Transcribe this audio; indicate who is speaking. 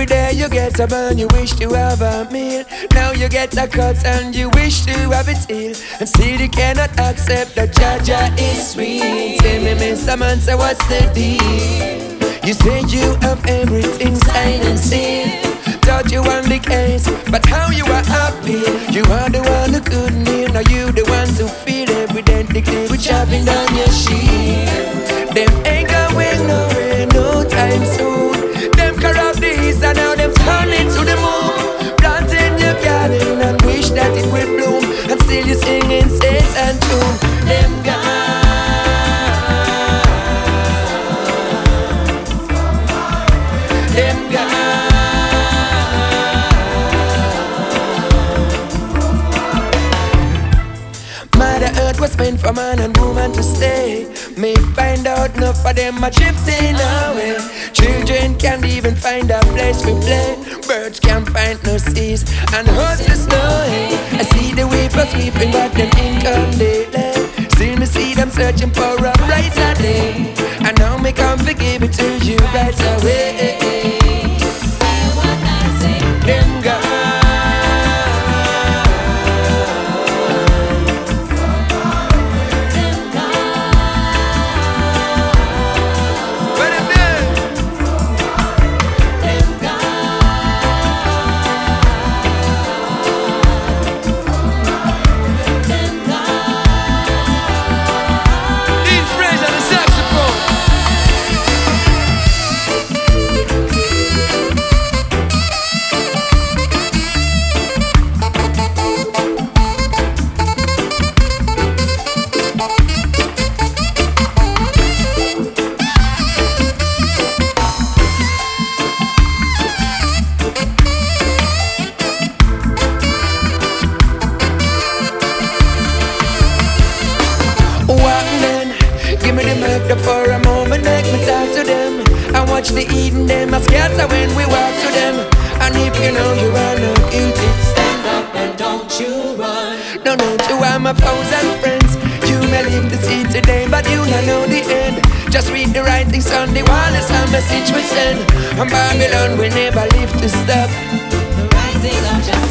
Speaker 1: day you get a burn, you wish to have a meal. Now you get a cut and you wish to have it healed. And still you cannot accept that Jaja is sweet. Tell me, Mr. Man, say what's the deal? You say you have everything signed and sealed. Thought you won the case, but how you are happy? You are the one who couldn't hear. Now you the one to feel evidently clear with chopping down your shield. Them ain't going nowhere no time soon. Them corrupt the east and now them turn it to the moon. Planting your garden and wish that it will bloom. And still you singing Satan tune. Them gone. Them gone. Mother Earth was meant for man and woman to stay. May find out enough of them are drifting away. Children can't even find a place to play. Birds can't find no seas and horses no hay. I see the weepers weeping but them income daily. Still me see them searching for a brighter day. And now me come forgive it to you right away. Them gone. For a moment, make me talk to them. I watch the eating them, I scatter when we walk to them. And if you know you are not guilty, stand up and don't you run. No, to all my foes and friends. You may live to see today, but you don't know the end. Just read the writings on the wall, as a message we send. And Babylon will never live to stop. The rising of justice.